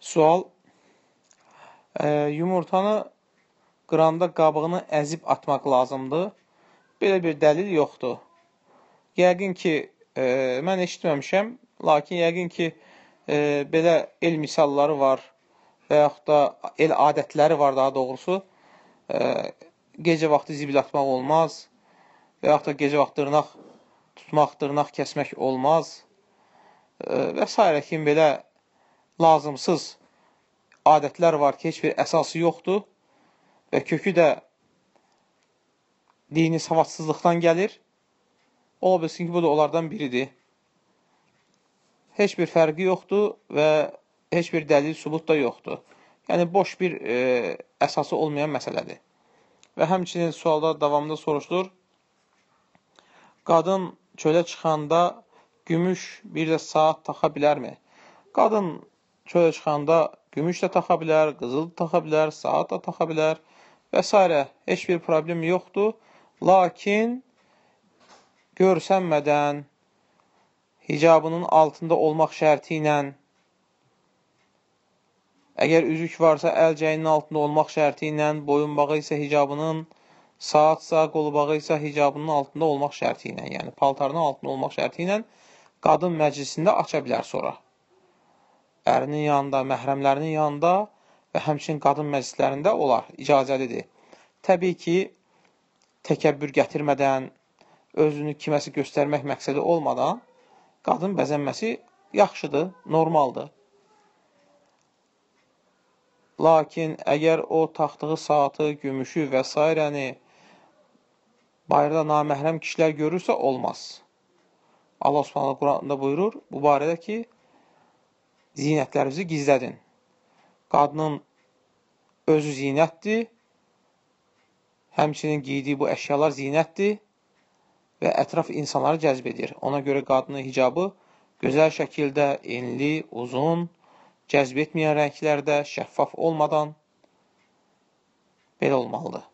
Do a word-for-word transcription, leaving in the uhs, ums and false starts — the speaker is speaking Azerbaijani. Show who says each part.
Speaker 1: Sual, e, yumurtanı qıranda qabığını əzib atmaq lazımdır. Belə bir dəlil yoxdur. Yəqin ki, e, mən eşitməmişəm, lakin yəqin ki, e, belə el misalları var və yaxud da el adətləri var daha doğrusu. E, gecə vaxtı zibil atmaq olmaz və yaxud da gecə vaxtı dırnaq tutmaq, dırnaq kəsmək olmaz e, və s. kimi belə lazımsız adətlər var ki, heç bir əsası yoxdur və kökü də dini savadsızlıqdan gəlir. Ola bilsin ki, bu da onlardan biridir. Heç bir fərqi yoxdur və heç bir dəlil, sübut da yoxdur. Yəni, boş bir e, əsası olmayan məsələdir. Və həmçinin sualda davamında soruşulur, qadın çölə çıxanda gümüş bir də saat taxa bilərmi? Qadın çölə çıxanda gümüş də taxa bilər, qızıl da taxa bilər, saat da taxa bilər və s. Heç bir problem yoxdur. Lakin görsənmədən, hicabının altında olmaq şərti ilə, əgər üzük varsa əlcəyinin altında olmaq şərti ilə, boyunbağı isə hicabının, saatsa, qolbağı isə hicabının altında olmaq şərti ilə, yəni paltarının altında olmaq şərti ilə qadın məclisində aça bilər sonra. Ərinin yanında, məhrəmlərinin yanında və həmçinin qadın məclislərində olar, icazəlidir. Təbii ki, təkəbbür gətirmədən, özünü kiməsi göstərmək məqsədi olmadan qadın bəzənməsi yaxşıdır, normaldır. Lakin əgər o taxtığı saatı, gümüşü və s. bayırda naməhrəm kişilər görürsə, olmaz. Allah Subhanahu Quranda buyurur, bu barədə ki, zinətlərinizi gizlədin. Qadının özü zinətdir, həmçinin giydiyi bu əşyalar zinətdir və ətraf insanları cəzb edir. Ona görə qadının hicabı gözəl şəkildə, enli, uzun, cəzb etməyən rənglərdə, şəffaf olmadan belə olmalıdır.